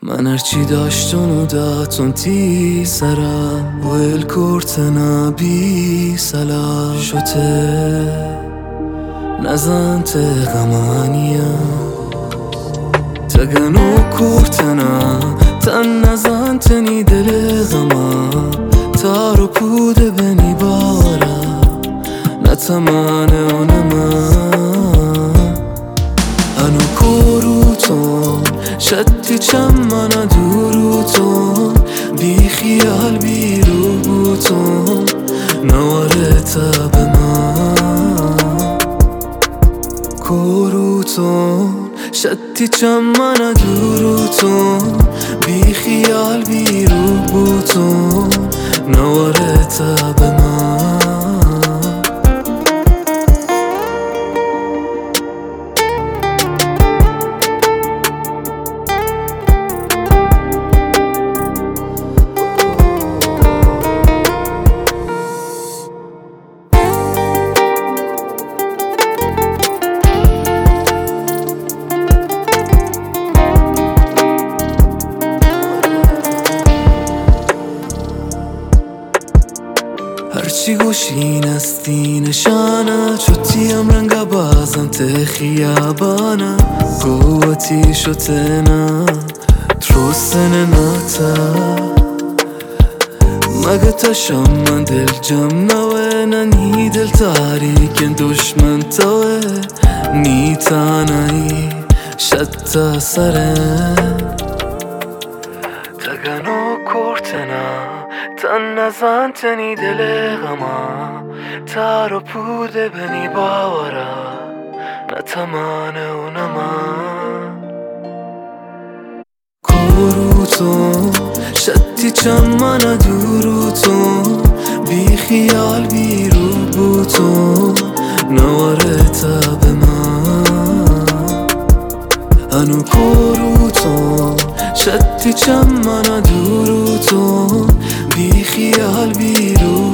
من هرچی داشتون داتون تی سرم و الکورتنا بی سلا شده نزن تغمانیا تگنو کورتنا تن نزن تنی دل غما تارو پوده بنی بارا نتمانه و نما هنو کوروتون شدی چمانا دوروتون بی خیال بی رو بوتون نوارتا به من کوروتون شدی چمانا دوروتون بی خیال بی رو بوتون نوارتا به من هرچی گوشین استی نشانه چوتیم رنگا بازم ته خیابانه قوتی شتنا تروسن ناتا مگه تشم من دل جم نوه ننی دل تاریکن دشمن توه نیتانایی شتا سره تگنو کورتنا تن نزن تنی دل غما تارو پوده بنی باورا نتمانه و نما کوروتون شدی چمانا دوروتون بی خیال بی رو بوتون نوارتا به من هنو کوروتون شدی چمانا دوروتون بی خیال بی رو